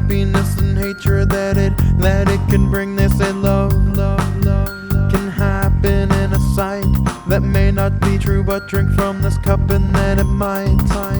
happiness and hatred that it can bring. They say love can happen in a sight that may not be true, but drink from this cup and then it might.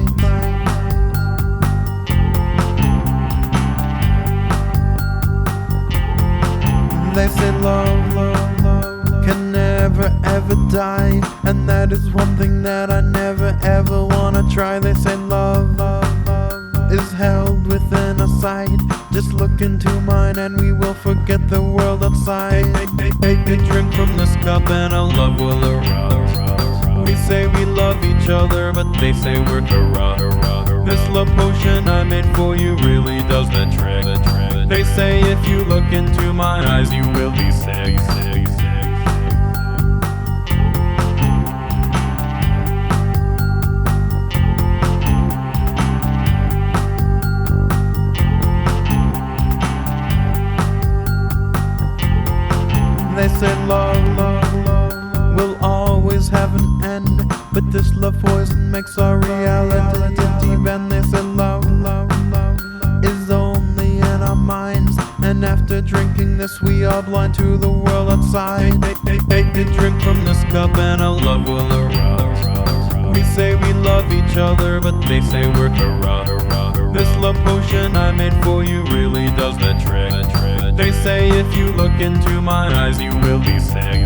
They say love can never ever die, and that is one thing that I never ever wanna try. They say love is held within a sight. Just look into mine and we will forget the world outside. Hey, drink from this cup and our love will erupt. We say we love each other, but they say we're corrupt. This love potion I made for you really does the trick. They say if you look into my eyes you will be sick. They say love will always have an end, but this love poison makes our reality deep. And they say love is only in our minds, and after drinking this we are blind to the world outside. Hey, drink from this cup and our love will erupt. We say we love each other, but they say we're corrupt. This love potion I made for you really does the trick. They say if you look into my eyes you will be sick.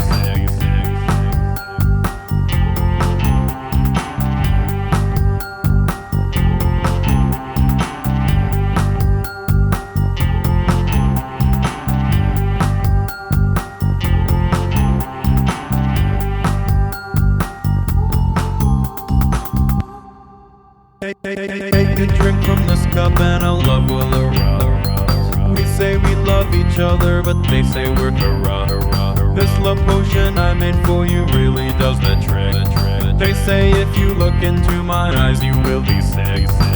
Hey, drink from this cup and our love will erupt. We say we love each other, but they say we're corrupt. This love potion I made for you really does the trick. They say if you look into my eyes you will be sick.